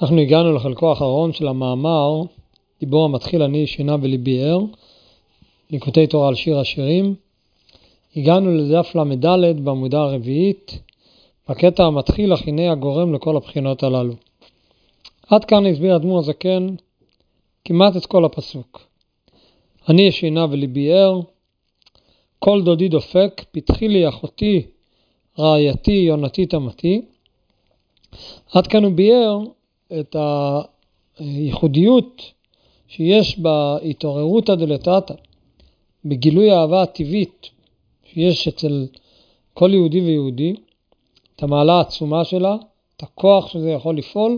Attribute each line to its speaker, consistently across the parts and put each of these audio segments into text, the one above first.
Speaker 1: אנחנו הגענו לחלקו האחרון של המאמר, דיבור המתחיל אני ישנה בליבי ער, ליקוטי תורה על שיר השירים. הגענו לדף למד' בעמודה הרביעית, בקטע המתחיל הנה הגורם לכל הבחינות הללו. עד כאן הסביר אדמו"ר הזקן כמעט את כל הפסוק. אני ישנה בליבי ער, כל דודי דופק, פתחי לי אחותי, רעייתי, יונתי תמתי. עד כאן הוא ביאר את הייחודיות שיש בהתעוררות הדלתתא, בגילוי האהבה הטבעית שיש אצל כל יהודי ויהודי, את המעלה העצומה שלה, את הכוח שזה יכול לפעול,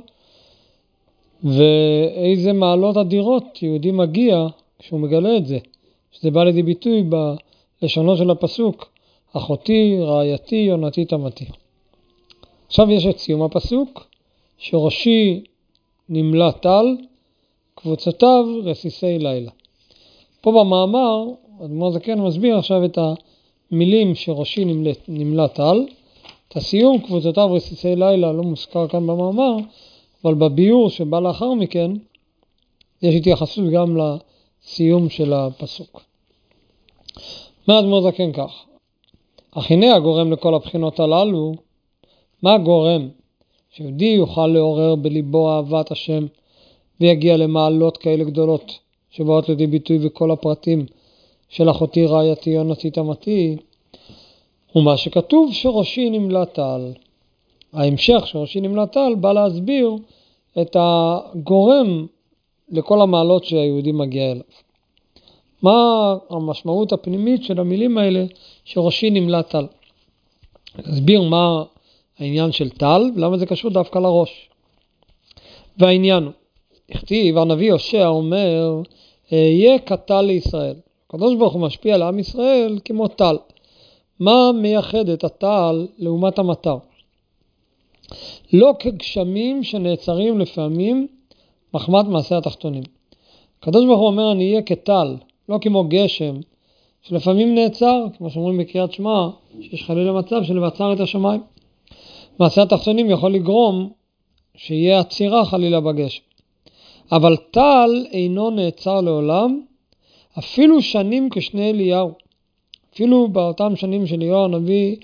Speaker 1: ואיזה מעלות אדירות יהודי מגיע כשהוא מגלה את זה, שזה בא לידי ביטוי בלשונו של הפסוק, אחותי, רעייתי, יונתי תמתי. עכשיו יש את סיום הפסוק, שראשי נמלא טל, קבוצותיו רסיסי לילה. פה במאמר, אדמו"ר הזקן מסביר עכשיו את המילים שראשי נמלא טל, את הסיום, קבוצותיו רסיסי לילה, לא מוזכר כאן במאמר, אבל בביור שבא לאחר מכן, יש התייחסות גם לסיום של הפסוק. מה אדמו"ר הזקן כך? אך הנה הגורם לכל הבחינות הללו, מה הגורם? שיהודי יוכל לעורר בליבו אהבת השם ויגיע למעלות כאלה גדולות שבאות לידי ביטוי בכל הפרטים של אחותי רעייתי יונתי תמתי, ומה שכתוב שראשי נמלא טל. ההמשך שראשי נמלא טל בא להסביר את הגורם לכל המעלות שהיהודי מגיע אליו. מה המשמעות הפנימית של המילים האלה שראשי נמלא טל? להסביר מה העניין של טל, למה זה קשור דווקא לראש. והעניין הוא, הכתיב, הנביא הושע אומר, יהיה כטל לישראל. הקדוש ברוך הוא משפיע על עם ישראל כמו טל. מה מייחד את הטל לעומת המטר? לא כגשמים שנעצרים לפעמים מחמת מעשה התחתונים. הקדוש ברוך הוא אומר, אני אהיה כטל, לא כמו גשם, שלפעמים נעצר, כמו שאומרים בקריאת שמע, שיש חלילה מצב של לבצר את השמיים. מעשה התחתונים יכול לגרום שיהיה עצירה חלילה בגשם. אבל טל אינו נעצר לעולם, אפילו שנים כשני אליהו. אפילו באותם שנים של אליהו הנביא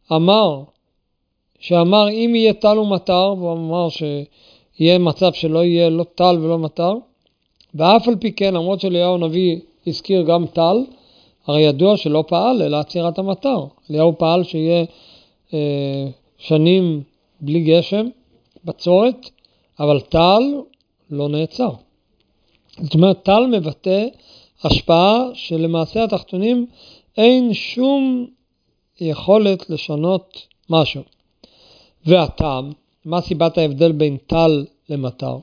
Speaker 1: שאמר אם יהיה טל ומטר, והוא אמר שיהיה מצב שלא יהיה לא טל ולא מטר, ואף על פי כן, למרות שאליהו הנביא הזכיר גם טל, הרי ידוע שלא פעל אלא עצירת המטר. אליהו פעל שיהיה שנים בלי גשם, בצורת, אבל טל לא נעצר. זאת אומרת, טל מבטא השפעה שלמעשה התחתונים אין שום יכולת לשנות משהו. והטעם, מה סיבת ההבדל בין טל למטר?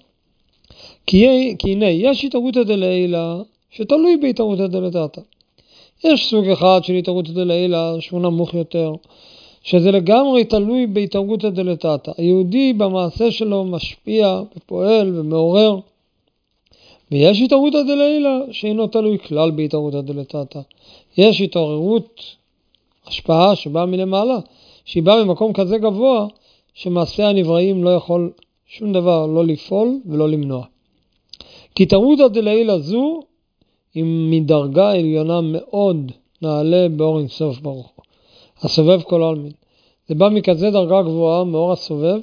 Speaker 1: כי הנה, יש התערותא דלעילא שתלוי בהתערותא דלתתא. יש סוג אחד של התערותא דלעילא שהוא נמוך יותר, שזה לגמרי תלוי בהתערותא דלתתא. היהודי במעשה שלו משפיע ופועל ומעורר. ויש התערותא דלעילא שאינו תלוי כלל בהתערותא דלתתא. יש התעוררות, השפעה שבאה מלמעלה, שהיא באה ממקום כזה גבוה, שמעשה הנבראים לא יכול שום דבר לא לפעול ולא למנוע. כי התערותא דלעילא זו היא מדרגה עליונה מאוד נעלה באור אין סוף ברוך הוא. הסובב כל העלמין. זה בא מכזה דרגה גבוהה מאור הסובב,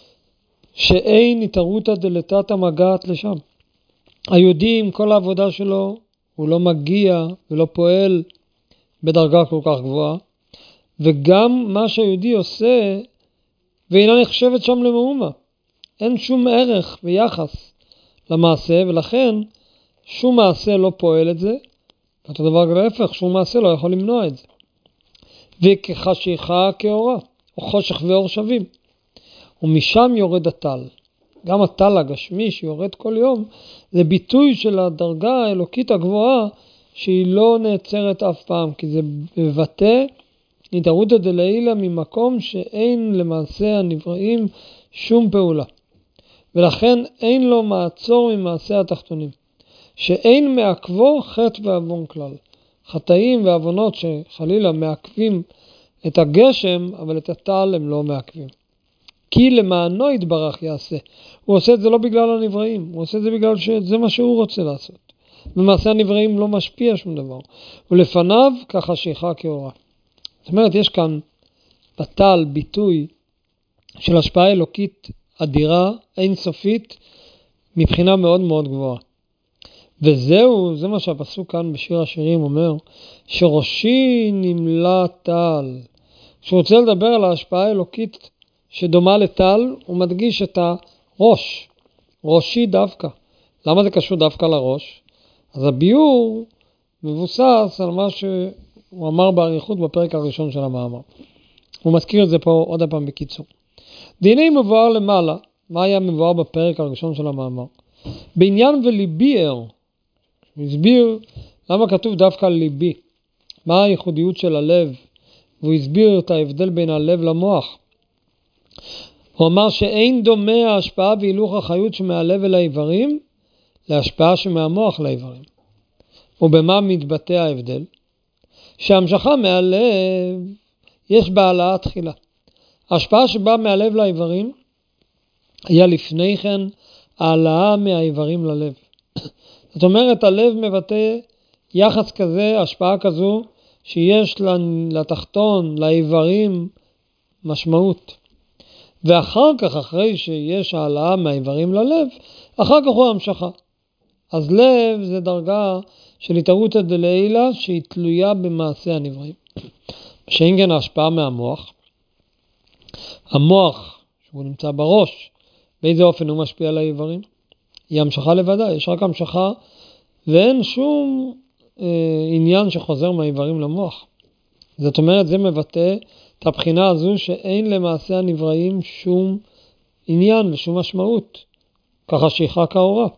Speaker 1: שאין התערותא דלתתא מגעת לשם. היהודי עם כל העבודה שלו, הוא לא מגיע ולא פועל בדרגה כל כך גבוהה, וגם מה שהיהודי עושה, ואינה נחשבת שם למאומה. אין שום ערך ויחס למעשה, ולכן שום מעשה לא פועל את זה, ואותו דבר להפך, שום מעשה לא יכול למנוע את זה. וכחשיכה כאורה, או חושך ואור שווים. ומשם יורד הטל. גם הטל הגשמי שיורד כל יום, זה ביטוי של הדרגה האלוקית הגבוהה, שהיא לא נעצרת אף פעם, כי זה מבטא התערותא דלעילא ממקום שאין למעשה הנבראים שום פעולה. ולכן אין לו מעצור ממעשה התחתונים. שאין מעכבו חטא ועוון כלל. חטאים ועוונות שחלילה מעכבים את הגשם, אבל את הטל הם לא מעכבים. כי למענו יתברך יעשה. הוא עושה את זה לא בגלל הנבראים, הוא עושה את זה בגלל שזה מה שהוא רוצה לעשות. במעשה הנבראים לא משפיע שום דבר. ולפניו כחשיכה כאורה. זאת אומרת, יש כאן בטל ביטוי של השפעה אלוקית אדירה, אינסופית, מבחינה מאוד מאוד גבוהה. וזהו, זה מה שהפסוק כאן בשיר השירים אומר, שראשי נמלא טל. כשהוא רוצה לדבר על ההשפעה האלוקית שדומה לטל, הוא מדגיש את הראש, ראשי דווקא. למה זה קשור דווקא לראש? אז הביור מבוסס על מה שהוא אמר בעריכות בפרק הראשון של המאמר. הוא מזכיר את זה פה עוד הפעם בקיצור. דיני מבואר למעלה, מה היה מבואר בפרק הראשון של המאמר? בעניין וליבי הוא הסביר למה כתוב דווקא ליבי, מה הייחודיות של הלב, והוא הסביר את ההבדל בין הלב למוח. הוא אמר שאין דומה ההשפעה והילוך החיות שמהלב אל האיברים, להשפעה שמהמוח לאיברים. ובמה מתבטא ההבדל? שההמשכה מהלב יש בה העלאה תחילה. ההשפעה שבאה מהלב לאיברים היה לפני כן העלאה מהאיברים ללב. זאת אומרת, הלב מבטא יחס כזה, השפעה כזו, שיש לתחתון, לאיברים, משמעות. ואחר כך, אחרי שיש העלאה מהאיברים ללב, אחר כך הוא המשכה. אז לב זה דרגה של התערותא דלעילא שהיא תלויה במעשה הנבראים. שאין כן ההשפעה מהמוח. המוח, שהוא נמצא בראש, באיזה אופן הוא משפיע על האיברים? היא המשכה לבדה, יש רק המשכה, ואין שום עניין שחוזר מהאיברים למוח. זאת אומרת, זה מבטא את הבחינה הזו שאין למעשה הנבראים שום עניין ושום משמעות, כחשיכה כאורה.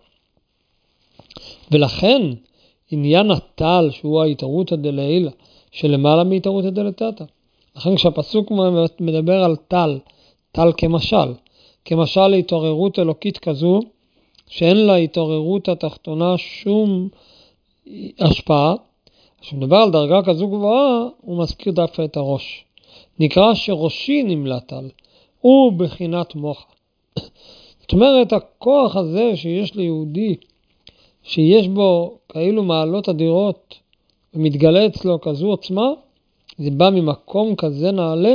Speaker 1: ולכן, עניין הטל, שהוא ההתערותא דלעילא, שלמעלה מהתערותא דלתתא. לכן כשהפסוק מדבר על טל, טל כמשל להתעוררות אלוקית כזו, שאין לה התעוררות התחתונה שום השפעה, כשמדבר על דרגה כזו גבוהה, הוא מזכיר דווקא את הראש. נקרא שראשי נמלא טל, הוא בחינת מוח. זאת אומרת, הכוח הזה שיש ליהודי, שיש בו כאילו מעלות אדירות, ומתגלה אצלו כזו עוצמה, זה בא ממקום כזה נעלה,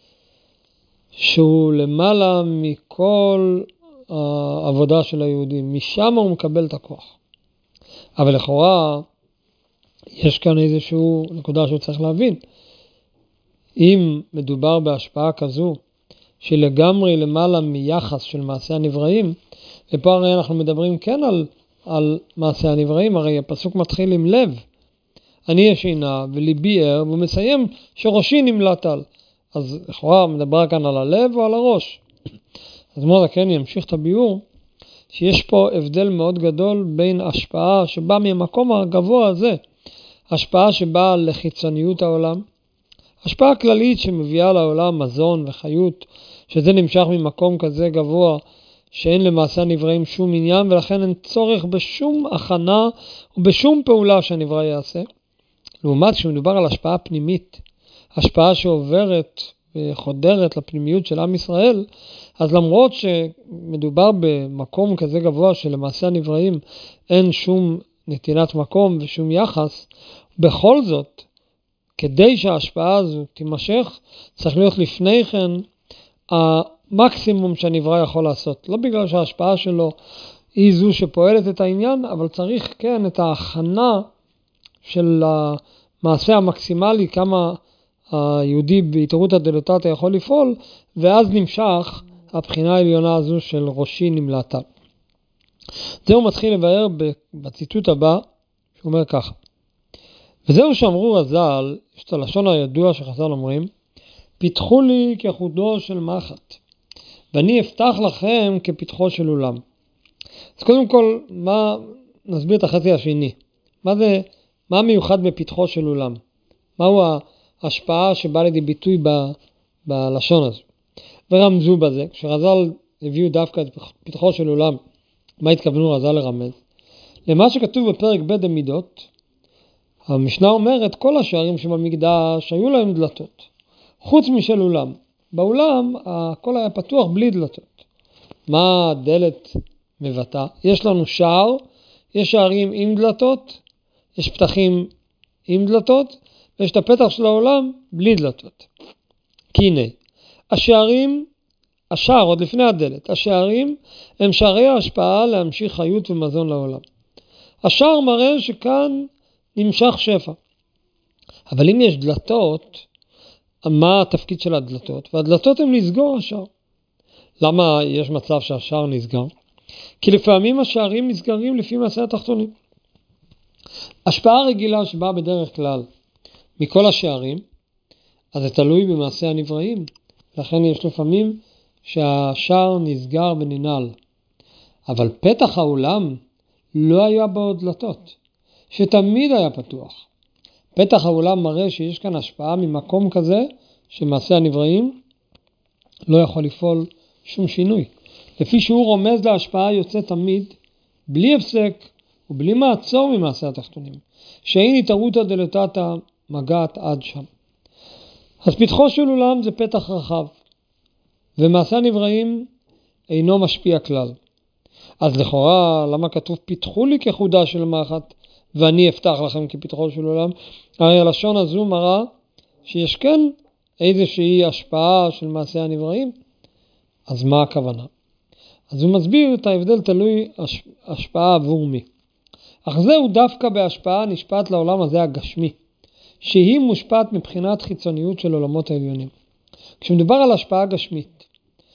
Speaker 1: שהוא למעלה מכל העבודה של היהודים. משם הוא מקבל את הכוח. אבל לכאורה, יש כאן איזשהו נקודה שהוא צריך להבין. אם מדובר בהשפעה כזו, שלגמרי למעלה מיחס של מעשה הנבראים, ופה הרי אנחנו מדברים כן על מעשה הנבראים, הרי הפסוק מתחיל עם לב. אני ישנה וליבי ער, והוא מסיים שראשי נמלא טל. אז לכאורה מדבר כאן על הלב או על הראש. אז מאוד כן ימשיך את הביאור, שיש פה הבדל מאוד גדול בין השפעה שבאה מהמקום הגבוה הזה, השפעה שבאה לחיצוניות העולם, השפעה כללית שמביאה לעולם מזון וחיות, שזה נמשך ממקום כזה גבוה, שאין למעשה הנבראים שום עניין, ולכן אין צורך בשום הכנה ובשום פעולה שהנברא יעשה. לעומת שמדובר על השפעה פנימית, השפעה שעוברת וחודרת לפנימיות של עם ישראל, אז למרות שמדובר במקום כזה גבוה שלמעשה הנבראים אין שום נתינת מקום ושום יחס, בכל זאת, כדי שההשפעה הזו תימשך, צריך להיות לפני כן המקסימום שהנברא יכול לעשות. לא בגלל שההשפעה שלו היא זו שפועלת את העניין, אבל צריך כן את ההכנה של המעשה המקסימלי, כמה היהודי בהתערותא דלתתא יכול לפעול, ואז נמשך הבחינה העליונה הזו של ראשי נמלא טל. זהו מתחיל לבאר בציטוט הבא, שהוא אומר ככה. וזהו שאמרו רז"ל, יש את הלשון הידוע שחז"ל אומרים, פיתחו לי כחודו של מחט, ואני אפתח לכם כפתחו של אולם. אז קודם כל, נסביר את החצי השני. מה מיוחד בפתחו של אולם? מהו ההשפעה שבאה לידי ביטוי בלשון הזו? ורמזו בזה, כשרז"ל הביאו דווקא את פתחו של אולם, מה התכוונו רז"ל לרמז? למה שכתוב בפרק ב' במידות, המשנה אומרת, כל השערים שבמקדש היו להם דלתות, חוץ משל אולם. באולם הכל היה פתוח בלי דלתות. מה הדלת מבטא? יש לנו שער, יש שערים עם דלתות, יש פתחים עם דלתות, ויש את הפתח של העולם בלי דלתות. כי הנה, השער עוד לפני הדלת, השערים הם שערי ההשפעה להמשיך חיות ומזון לעולם. השער מראה שכאן נמשך שפע. אבל אם יש דלתות, מה התפקיד של הדלתות? והדלתות הן לסגור השער. למה יש מצב שהשער נסגר? כי לפעמים השערים נסגרים לפי מעשה התחתונים. השפעה רגילה שבאה בדרך כלל מכל השערים, אז זה תלוי במעשה הנבראים. לכן יש לפעמים שהשער נסגר וננעל. אבל פתח העולם לא היה בו דלתות, שתמיד היה פתוח. פתח העולם מראה שיש כאן השפעה ממקום כזה, שמעשה הנבראים לא יכול לפעול שום שינוי. לפי שהוא רומז להשפעה יוצא תמיד, בלי הפסק ובלי מעצור ממעשה התחתונים, שאין התערותא דלתתא מגעת עד שם. אז פתחו של עולם זה פתח רחב, ומעשה הנבראים אינו משפיע כלל. אז לכאורה, למה כתוב פיתחו לי כחודה של מחט, ואני אפתח לכם כפתחו של עולם? הרי הלשון הזו מראה שיש כן איזושהי השפעה של מעשה הנבראים. אז מה הכוונה? אז הוא מסביר את ההבדל תלוי השפעה עבור מי. אך זהו דווקא בהשפעה נשפט לעולם הזה הגשמי, שהיא מושפעת מבחינת חיצוניות של עולמות העליונים. כשמדובר על השפעה גשמית,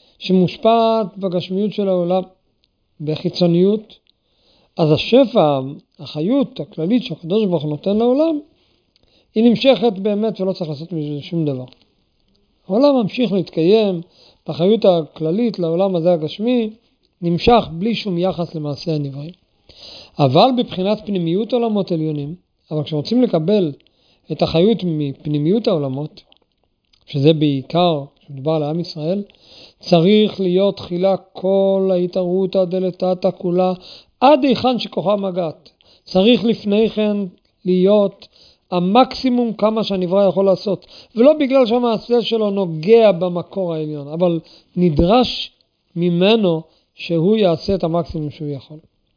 Speaker 1: שמושפעת בגשמיות של העולם, בחיצוניות, אז השפע, החיות הכללית שהקדוש ברוך הוא נותן לעולם, היא נמשכת באמת ולא צריך לעשות מזה שום דבר. העולם ממשיך להתקיים, בחיות הכללית לעולם הזה הגשמי, נמשך בלי שום יחס למעשה הנבראים. אבל בבחינת פנימיות עולמות עליונים, אבל כשרוצים לקבל את החיות מפנימיות העולמות, שזה בעיקר, כשמדובר על עם ישראל, צריך להיות תחילה כל ההתערותא דלתתא כולה, עד היכן שכוחה מגעת. צריך לפני כן להיות המקסימום כמה שהנברא יכול לעשות. ולא בגלל שהמעשה שלו נוגע במקור העליון, אבל נדרש ממנו שהוא יעשה את המקסימום שהוא יכול.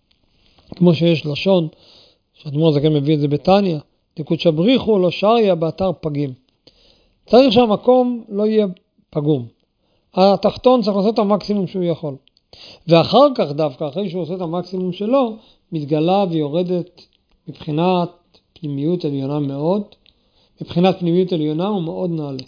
Speaker 1: כמו שיש לשון, שאדמו"ר הזקן מביא את זה בתניא, דקודשא בריחו לא שריה באתר פגים. צריך שהמקום לא יהיה פגום. התחתון צריך לעשות את המקסימום שהוא יכול. ואחר כך דווקא, אחרי שהוא עושה את המקסימום שלו, מתגלה ויורדת מבחינת פנימיות עליונה מאוד. מבחינת פנימיות עליונה הוא מאוד נעלה.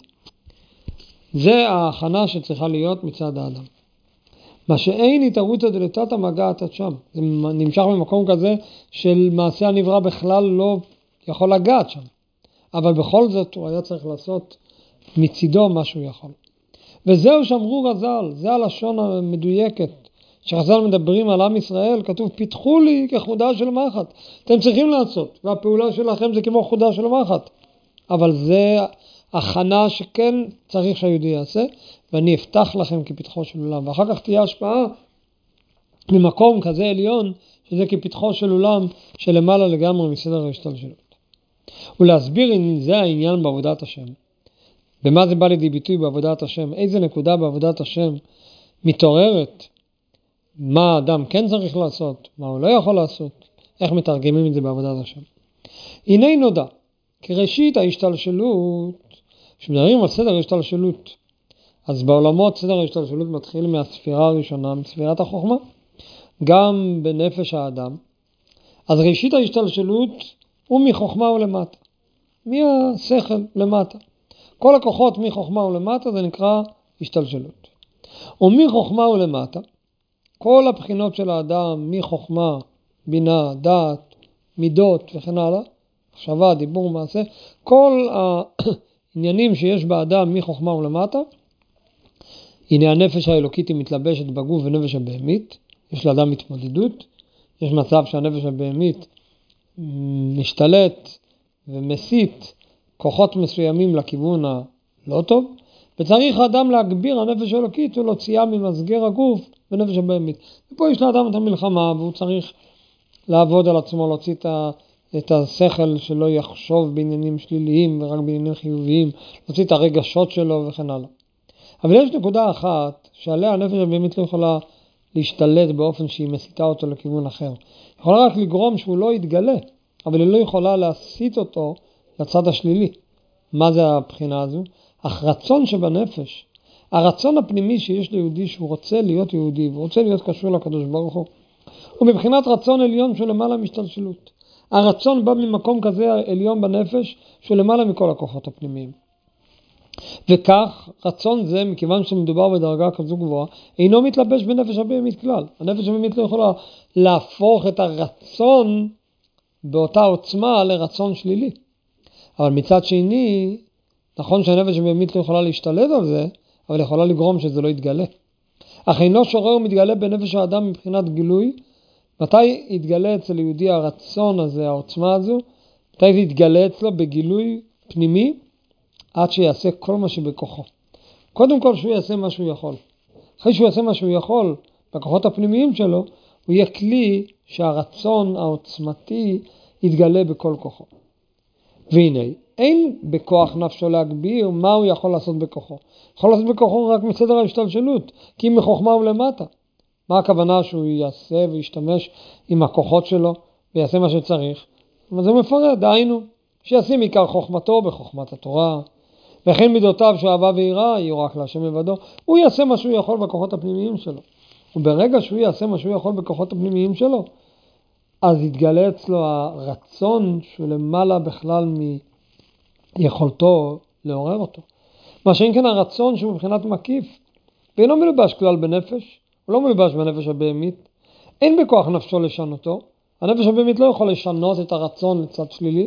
Speaker 1: זה ההכנה שצריכה להיות מצד האדם. מה שאין התערותא דלתתא מגעת עד שם. זה נמשך במקום כזה של מעשה הנברא בכלל לא יכול לגעת שם. אבל בכל זאת הוא היה צריך לעשות מצידו מה שהוא יכול. וזהו שאמרו חז"ל, זה הלשון המדויקת. שחז"ל מדברים על עם ישראל, כתוב פיתחו לי כחודה של מחט. אתם צריכים לעשות, והפעולה שלכם זה כמו חודה של מחט. אבל זה הכנה שכן צריך שהיהודי יעשה, ואני אפתח לכם כפתחו של עולם. ואחר כך תהיה השפעה ממקום כזה עליון, שזה כפתחו של עולם שלמעלה לגמרי מסדר ההשתלשלות. ולהסביר אם זה העניין בעבודת השם. במה זה בא לידי ביטוי בעבודת השם? איזה נקודה בעבודת השם מתעוררת? מה האדם כן צריך לעשות? מה הוא לא יכול לעשות? איך מתרגמים את זה בעבודת השם? הנה נודע, כראשית ההשתלשלות, כשמדברים על סדר ההשתלשלות, אז בעולמות סדר ההשתלשלות מתחיל מהספירה הראשונה, מספירת החוכמה, גם בנפש האדם. אז ראשית ההשתלשלות הוא מחוכמה ולמטה, מהשכל למטה. כל הכוחות מחוכמה ולמטה זה נקרא השתלשלות. ומחוכמה ולמטה, כל הבחינות של האדם, מחוכמה, בינה, דעת, מידות וכן הלאה, מחשבה, דיבור, מעשה, כל העניינים שיש באדם מחוכמה ולמטה, הנה הנפש האלוקית היא מתלבשת בגוף ונפש הבהמית, יש לאדם התמודדות, יש מצב שהנפש הבהמית משתלט ומסית כוחות מסוימים לכיוון הלא טוב, וצריך האדם להגביר הנפש האלוקית ולהוציאה ממסגר הגוף בנפש הבהמית. ופה יש לאדם את המלחמה, והוא צריך לעבוד על עצמו, להוציא את השכל שלו יחשוב בעניינים שליליים ורק בעניינים חיוביים, להוציא את הרגשות שלו וכן הלאה. אבל יש נקודה אחת שעליה הנפש הבאמית לא יכולה להשתלט באופן שהיא מסיטה אותו לכיוון אחר. יכולה רק לגרום שהוא לא יתגלה, אבל היא לא יכולה להסיט אותו לצד השלילי. מה זה הבחינה הזו? הרצון שבנפש, הרצון הפנימי שיש ליהודי שהוא רוצה להיות יהודי, והוא רוצה להיות קשור לקדוש ברוך הוא, הוא מבחינת רצון עליון שהוא למעלה משתלשלות. הרצון בא ממקום כזה עליון בנפש שהוא למעלה מכל הכוחות הפנימיים. וכך רצון זה, מכיוון שמדובר בדרגה כזו גבוהה, אינו מתלבש בנפש הבאמית כלל. הנפש הבאמית לא יכולה להפוך את הרצון באותה עוצמה לרצון שלילי. אבל מצד שני, נכון שהנפש הבאמית לא יכולה להשתלט על זה, אבל יכולה לגרום שזה לא יתגלה. אך אינו שורר ומתגלה בנפש האדם מבחינת גילוי. מתי יתגלה אצל יהודי הרצון הזה, העוצמה הזו? מתי זה יתגלה אצלו בגילוי פנימי? עד שיעשה כל מה שבכוחו. קודם כל שהוא יעשה מה שהוא יכול. אחרי שהוא יעשה מה שהוא יכול, בכוחות הפנימיים שלו, הוא יהיה כלי שהרצון העוצמתי יתגלה בכל כוחו. והנה, אין בכוח נפשו להגביר מה הוא יכול לעשות בכוחו. יכול לעשות בכוחו רק מסדר ההשתלשלות, כי אם מחוכמה הוא למטה. מה הכוונה שהוא יעשה וישתמש עם הכוחות שלו ויעשה מה שצריך? אז הוא מפרט, דהיינו, שישים עיקר חוכמתו בחוכמת התורה, וכן מידותיו שאהבה ויראה יהיו רק להשם לבדו. הוא יעשה מה שהוא יכול בכוחות הפנימיים שלו. וברגע שהוא יעשה מה שהוא יכול בכוחות הפנימיים שלו, אז יתגלה אצלו הרצון שהוא למעלה בכלל מיכולתו לעורר אותו. מה שאין כן הרצון שהוא מבחינת מקיף, ואינו מלובש כלל בנפש, הוא לא מלובש בנפש הבאמית, אין בכוח נפשו לשנותו. הנפש הבאמית לא יכול לשנות את הרצון לצד שלילי,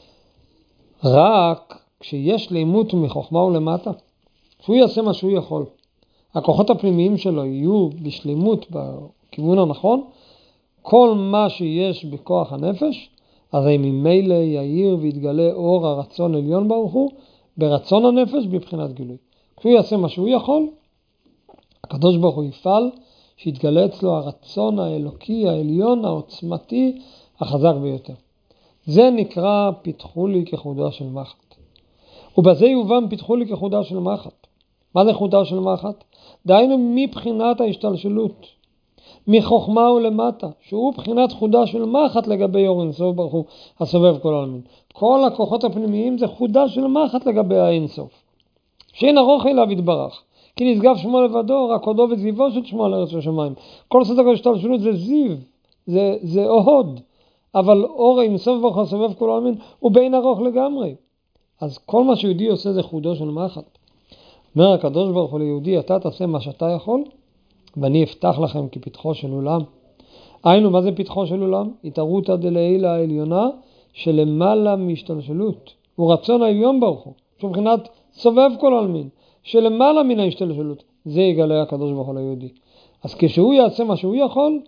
Speaker 1: רק כשיש לימות מחוכמה ולמטה, שהוא יעשה מה שהוא יכול. הכוחות הפנימיים שלו יהיו בשלימות בכיוון הנכון, כל מה שיש בכוח הנפש, הרי ממילא יאיר ויתגלה אור הרצון עליון ברוך הוא, ברצון הנפש בבחינת גילוי. כשהוא יעשה מה שהוא יכול, הקדוש ברוך הוא יפעל, שיתגלה אצלו הרצון האלוקי, העליון, העוצמתי, החזק ביותר. זה נקרא פיתחו לי כחודה של מחט. ובזה יובן פיתחו לי כחודה של מחט. מה זה חודה של מחט? דהיינו מבחינת ההשתלשלות, מחוכמה ולמטה, שהוא בחינת חודה של מחט לגבי אור אינסוף ברוך הוא הסובב כל העולמים. כל הכוחות הפנימיים זה חודה של מחט לגבי האינסוף. שאין ארוך אליו יתברך. כי נשגב שמו לבדו, רק הודו וזיבו של שמו על ארץ השמיים. כל סדר ההשתלשלות זה זיו, זה הוד. אבל אור אינסוף ברוך הוא הסובב כל העולמים הוא בין ארוך לגמרי. אז כל מה שיהודי עושה זה חודו של מחט. אומר הקדוש ברוך הוא ליהודי, אתה תעשה מה שאתה יכול, ואני אפתח לכם כפתחו של עולם. היינו, מה זה פתחו של עולם? התערותא דלעילא העליונה שלמעלה מהשתלשלות. הוא רצון העליון ברוך הוא, שהוא מבחינת סובב כל העולמים, שלמעלה מן ההשתלשלות. זה יגלה הקדוש ברוך הוא ליהודי. אז כשהוא יעשה מה שהוא יכול,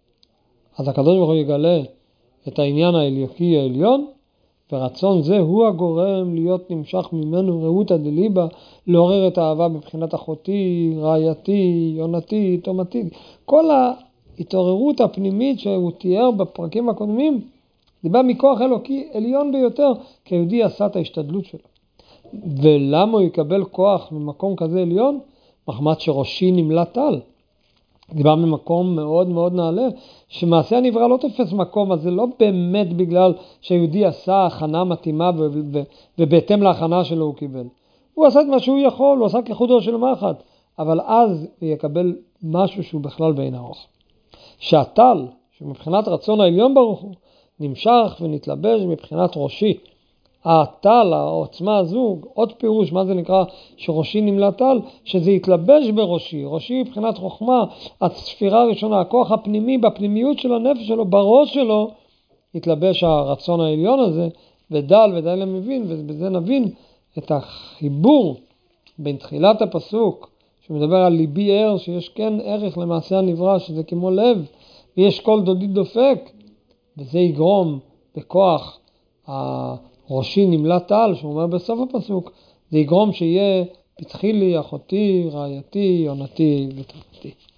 Speaker 1: אז הקדוש ברוך הוא יגלה את העניין האלוקי העליון, ורצון זה הוא הגורם להיות נמשך ממנו ראותא דליבא, לעורר את האהבה בבחינת אחותי, רעייתי, יונתי, תומתי. כל ההתעוררות הפנימית שהוא תיאר בפרקים הקודמים, זה בא מכוח אלוקי עליון ביותר, כי היהודי עשה את ההשתדלות שלו. ולמה הוא יקבל כוח ממקום כזה עליון? מחמת שראשי נמלט על. זה בא ממקום מאוד מאוד נעלה, שמעשה הנברא לא תופס מקום, אז זה לא באמת בגלל שהיהודי עשה הכנה מתאימה ובהתאם להכנה שלו הוא קיבל. הוא עשה את מה שהוא יכול, הוא עשה כחודו של מחט, אבל אז הוא יקבל משהו שהוא בכלל בין ארוך. שהטל, שמבחינת רצון העליון ברוך הוא, נמשך ונתלבש מבחינת ראשי. הטל, העוצמה הזו, עוד פירוש, מה זה נקרא שראשי נמלט טל? שזה יתלבש בראשי. ראשי מבחינת חוכמה, הספירה הראשונה, הכוח הפנימי, בפנימיות של הנפש שלו, בראש שלו, יתלבש הרצון העליון הזה, ודל למבין, ובזה נבין את החיבור בין תחילת הפסוק, שמדבר על ליבי ער, שיש כן ערך למעשה הנברא, שזה כמו לב, ויש קול דודי דופק, וזה יגרום בכוח ראשי נמלט טל, שהוא אומר בסוף הפסוק, זה יגרום שיהיה פתחי לי, אחותי, רעייתי, יונתי ותרפתי.